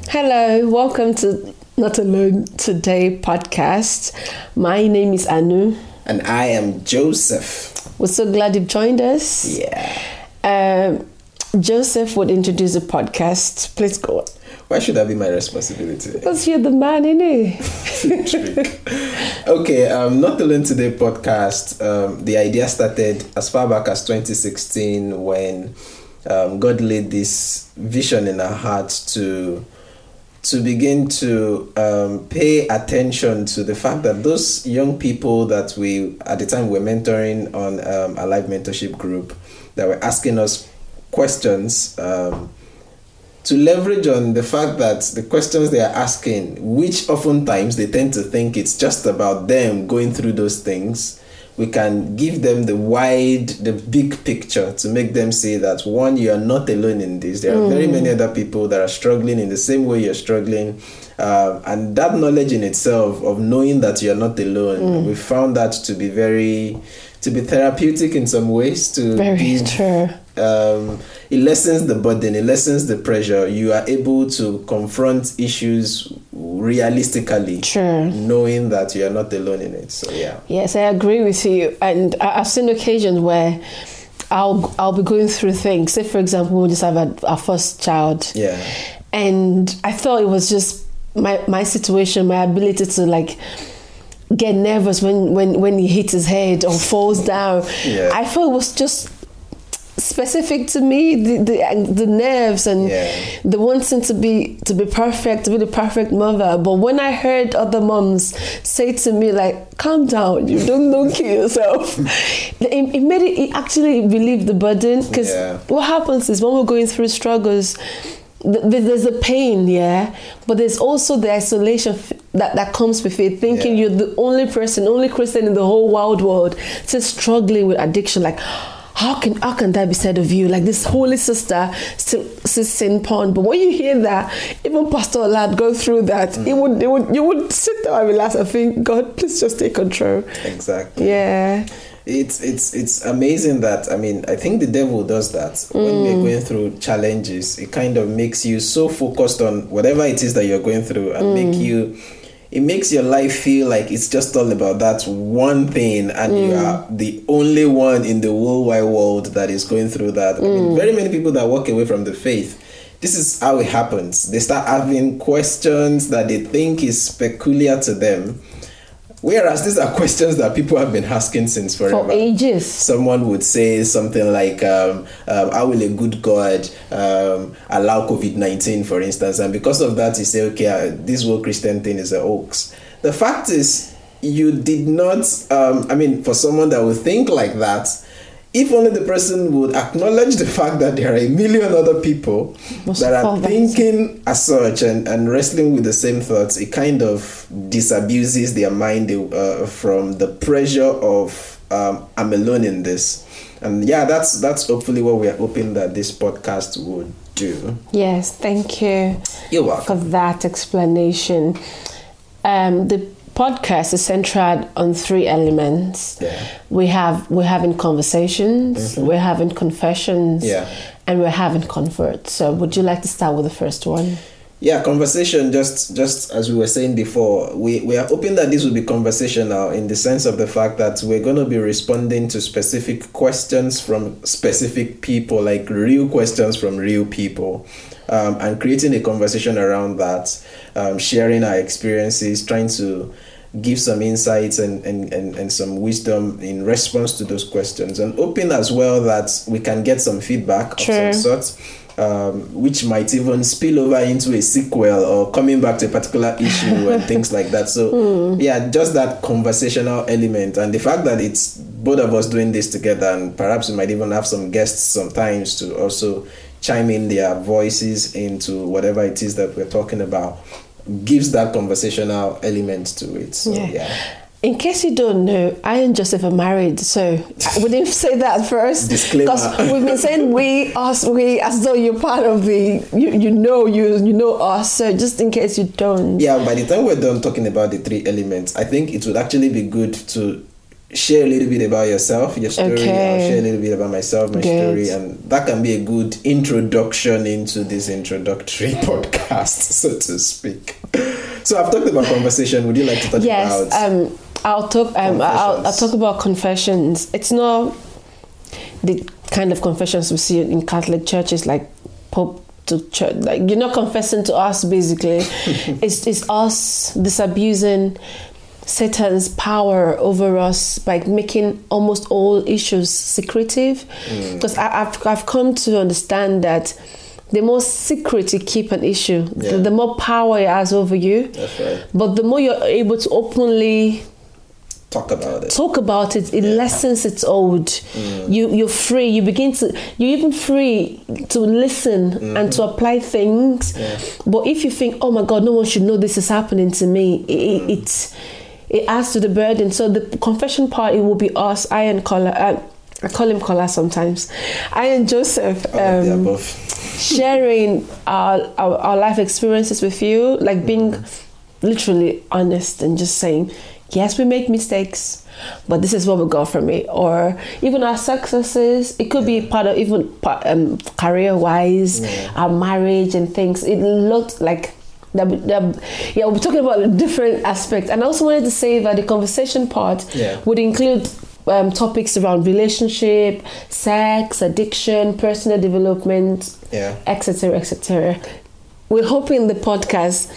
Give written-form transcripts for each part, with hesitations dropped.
Hello, welcome to Not Alone Today podcast. My name is Anu. And I am Joseph. We're so glad you've joined us. Yeah. Joseph would introduce the podcast. Please go on. Why should that be my responsibility? Because you're the man, innit? Okay, Not Alone Today podcast. The idea started as far back as 2016 when God laid this vision in our hearts to begin to pay attention to the fact that those young people that we at the time were mentoring on a live mentorship group that were asking us questions to leverage on the fact that the questions they are asking, which oftentimes they tend to think it's just about them going through those things, we can give them the big picture to make them see that, one, you are not alone in this. There are very many other people that are struggling in the same way you're struggling. And that knowledge in itself of knowing that you're not alone, we found that to be therapeutic in some ways. Very true. It lessens the burden, it lessens the pressure. You are able to confront issues realistically, knowing that you are not alone in it. So yeah. Yes, I agree with you. And I've seen occasions where I'll be going through things. Say, for example, we just have our first child. Yeah. And I thought it was just my situation, my ability to get nervous when he hits his head or falls down. Yeah. I felt it was just specific to me, the nerves and the wanting to be perfect, to be the perfect mother. But when I heard other moms say to me, calm down, you don't kill yourself, it actually relieved the burden. Because what happens is when we're going through struggles, there's the pain, but there's also the isolation that comes with it, thinking you're the only Christian in the whole wide world still struggling with addiction. How can that be said of you? This holy sister still sin porn. But when you hear that, even Pastor Olad go through that, you would sit there and relax and think, God, please just take control. Exactly. Yeah. It's amazing that, I think the devil does that. When we're going through challenges, it kind of makes you so focused on whatever it is that you're going through and it makes your life feel like it's just all about that one thing and you are the only one in the whole wide world that is going through that. Very many people that walk away from the faith, this is how it happens. They start having questions that they think is peculiar to them. Whereas these are questions that people have been asking since forever. For ages. Someone would say something like, how will a good God allow COVID-19, for instance? And because of that, you say, okay, this whole Christian thing is a hoax. The fact is, you did not, for someone that would think like that, if only the person would acknowledge the fact that there are a million other people that are thinking as such and wrestling with the same thoughts, it kind of disabuses their mind from the pressure of I'm alone in this. And that's hopefully what we are hoping that this podcast would do. Yes, thank you. You're welcome. For that explanation. The podcast is centered on three elements. We're having conversations, we're having confessions, and we're having comfort. So would you like to start with the first one? Conversation, just as we were saying before, we are hoping that this will be conversational in the sense of the fact that we're going to be responding to specific questions from specific people, like real questions from real people. And creating a conversation around that, sharing our experiences, trying to give some insights and some wisdom in response to those questions, and hoping as well that we can get some feedback of some sort, which might even spill over into a sequel or coming back to a particular issue and things like that. So just that conversational element, and the fact that it's both of us doing this together, and perhaps we might even have some guests sometimes to also chime in their voices into whatever it is that we're talking about, gives that conversational element to it. So In case you don't know, I and Joseph are married, so we didn't say that first. Disclaimer. Because we've been saying we, as though you're part of the, you know us. So just in case you don't. Yeah, by the time we're done talking about the three elements, I think it would actually be good to share a little bit about yourself, your story. Okay. I'll share a little bit about myself, my story, and that can be a good introduction into this introductory podcast, so to speak. So I've talked about conversation. Would you like to talk about? I'll talk about confessions. It's not the kind of confessions we see in Catholic churches, like Pope to church. Like, you're not confessing to us, basically. it's us disabusing Satan's power over us by making almost all issues secretive. Because I've come to understand that the more secret you keep an issue, the more power it has over you. That's right. But the more you're able to openly talk about it, it lessens its hold. You're free. You're even free to listen and to apply things. But if you think, oh my God, no one should know this is happening to me, it adds to the burden. So the confession part, it will be us, I and Kola. I call him Kola sometimes. I and Joseph sharing our life experiences with you, like being literally honest and just saying, yes, we make mistakes, but this is what we got from it. Or even our successes, it could be part of even career-wise, our marriage and things. It looked like we're talking about different aspects. And I also wanted to say that the conversation part would include topics around relationship, sex, addiction, personal development, etc., etc. We're hoping the podcast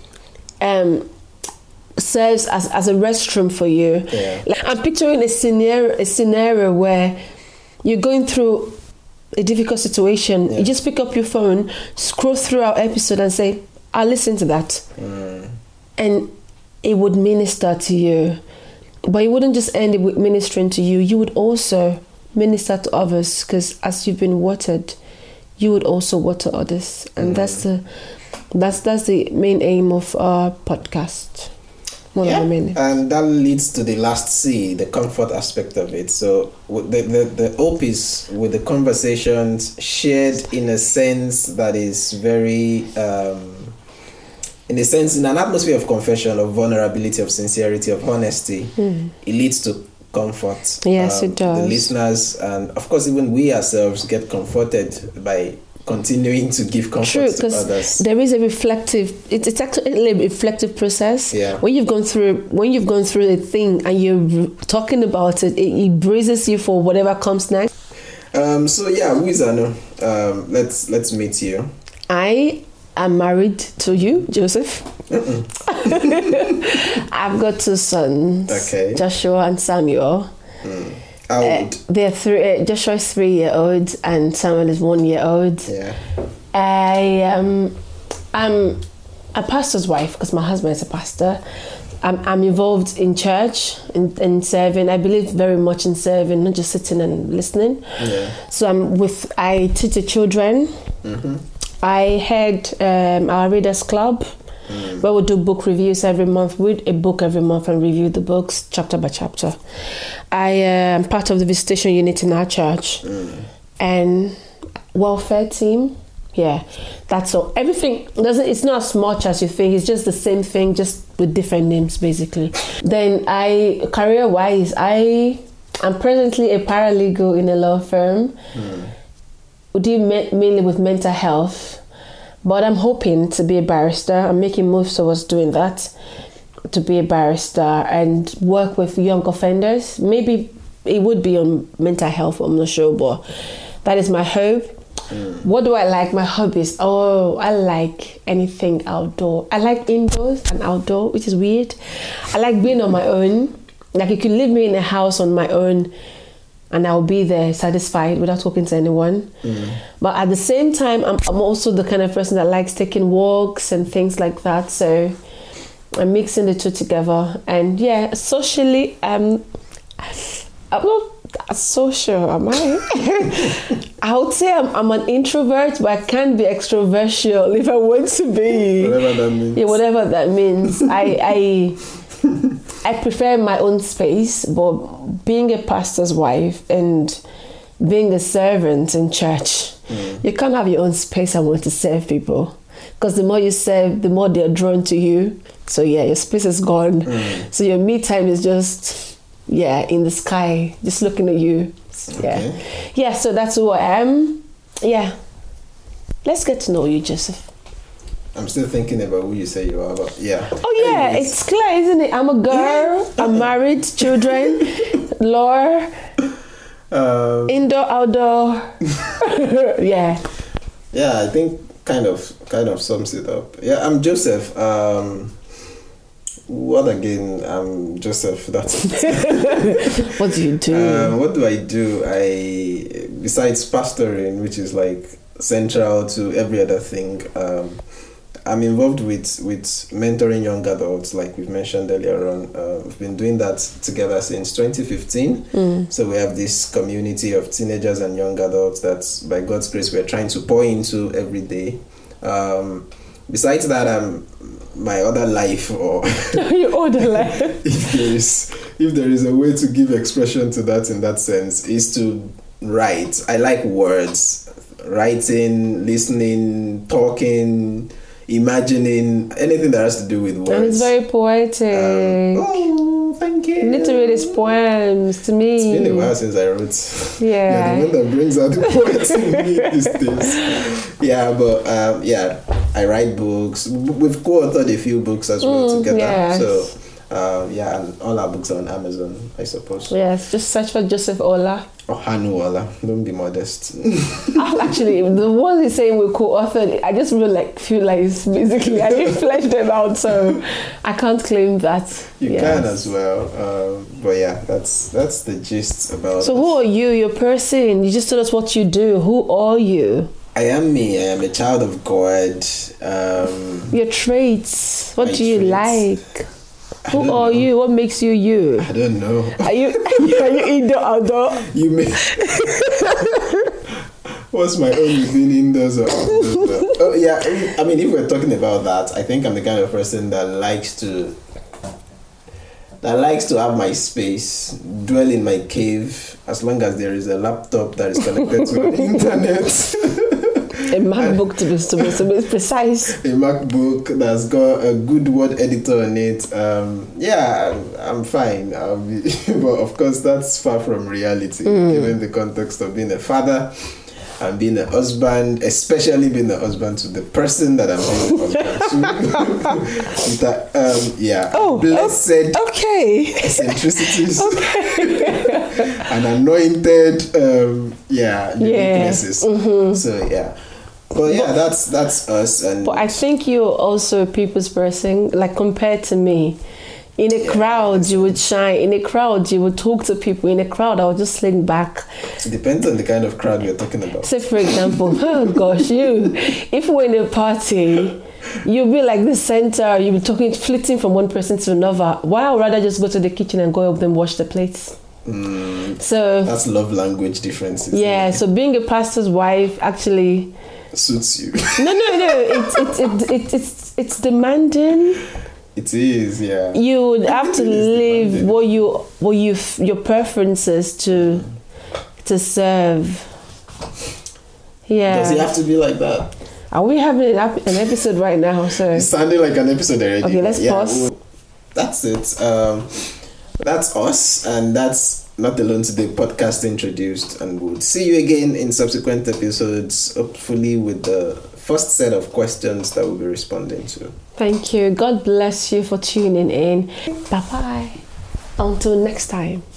serves as a restroom for you. Like, I'm picturing a scenario where you're going through a difficult situation. You just pick up your phone, scroll through our episode and say, I'll listen to that. And it would minister to you. But it wouldn't just end with ministering to you. You would also minister to others, because as you've been watered, you would also water others. And that's the main aim of our podcast. And that leads to the last C, the comfort aspect of it. So the hope is with the conversations shared in a sense that is very, in an atmosphere of confession, of vulnerability, of sincerity, of honesty, it leads to comfort. Yes, it does. The listeners, and of course even we ourselves, get comforted by continuing to give comfort to others. There is a reflective. It's actually a reflective process. When you've gone through a thing and you're talking about it, it braces you for whatever comes next. So who is Anu? Let's meet you. I am married to you, Joseph. I've got 2 sons. Okay. Joshua and Samuel. How old? They're 3. Joshua is 3-year-old and Samuel is 1-year-old. I'm a pastor's wife because my husband is a pastor. I'm involved in church and serving. I believe very much in serving, not just sitting and listening. So I teach the children. I head our readers club, where we do book reviews every month. We read a book every month and review the books chapter by chapter. I am part of the visitation unit in our church and welfare team. That's all. Everything it's not as much as you think. It's just the same thing, just with different names, basically. Then career-wise, I am presently a paralegal in a law firm. We deal mainly with mental health, but I'm hoping to be a barrister. I'm making moves towards doing that, to be a barrister and work with young offenders. Maybe it would be on mental health, I'm not sure, but that is my hope. What do I like? My hobbies. I like anything outdoor. I like indoors and outdoor, which is weird. I like being on my own. Like, you could leave me in a house on my own and I'll be there satisfied without talking to anyone. But at the same time, I'm also the kind of person that likes taking walks and things like that. So I'm mixing the two together. And socially, I'm not social, am I? I would say I'm an introvert, but I can be extrovertial if I want to be. Whatever that means. Yeah, whatever that means. I prefer my own space, but being a pastor's wife and being a servant in church, you can't have your own space and want to serve people. Because the more you serve, the more they're drawn to you. So your space is gone. So your me time is just in the sky, just looking at you. Yeah, so that's who I am. Yeah, let's get to know you, Joseph. I'm still thinking about who you say you are, but yeah. Oh yeah, anyways. It's clear, isn't it? I'm a girl. I'm married, children, law, indoor, outdoor. Yeah. Yeah, I think kind of sums it up. Yeah, I'm Joseph. What again? I'm Joseph. That's it. What do you do? What do I do? Besides pastoring, which is like central to every other thing, I'm involved with mentoring young adults, like we've mentioned earlier on. We've been doing that together since 2015. So we have this community of teenagers and young adults that, by God's grace, we're trying to pour into every day. Besides that, my other life, or your other life, if there is a way to give expression to that in that sense, is to write. I like words, writing, listening, talking, imagining, anything that has to do with words. And it's very poetic. Thank you. You need to read his poems to me. It's been a while since I wrote. Yeah. The one that brings out the poets in me these days. Yeah, but I write books. We've co-authored a few books as well together. Yes. So and all our books are on Amazon, I suppose. Yes, just search for Joseph Ola. Or Hanu Ola. Don't be modest. Actually, the ones he's saying we co-authored, I just feel like it's basically, I didn't flesh them out, so I can't claim that. You can as well. But yeah, that's the gist about. So who are you? Your person. You just told us what you do. Who are you? I am me. I am a child of God. Your traits. What do you like? Who are you? What makes you you? I don't know. Are you indoor, outdoor? You may. What's my own within indoors or outdoors? Oh yeah, I mean, if we're talking about that, I think I'm the kind of person that likes to have my space, dwell in my cave, as long as there is a laptop that is connected to the internet. A MacBook to be precise. A MacBook that's got a good word editor on it. I'm fine. But of course, that's far from reality, given the context of being a father and being a husband, especially being a husband to the person that I'm being a husband to. Blessed eccentricities and anointed uniquenesses. So yeah. But yeah, that's us. But I think you're also a people's person, like compared to me. In a crowd, you would shine. In a crowd, you would talk to people. In a crowd, I would just sling back. It depends on the kind of crowd we're talking about. Say, for example, if we're in a party, you'll be like the center. You'll be talking, flitting from one person to another. Why I would rather just go to the kitchen and go help them wash the plates. So that's love language differences. Yeah. So being a pastor's wife actually suits you. No. It's demanding. It is, yeah. You would have to leave your preferences to serve. Yeah. Does it have to be like that? Are we having an episode right now? So it's sounding like an episode already. Okay, let's pause. That's it. That's us, and that's Not Alone Today podcast introduced, and we'll see you again in subsequent episodes, hopefully with the first set of questions that we'll be responding to. Thank you. God bless you for tuning in. Bye-bye. Until next time.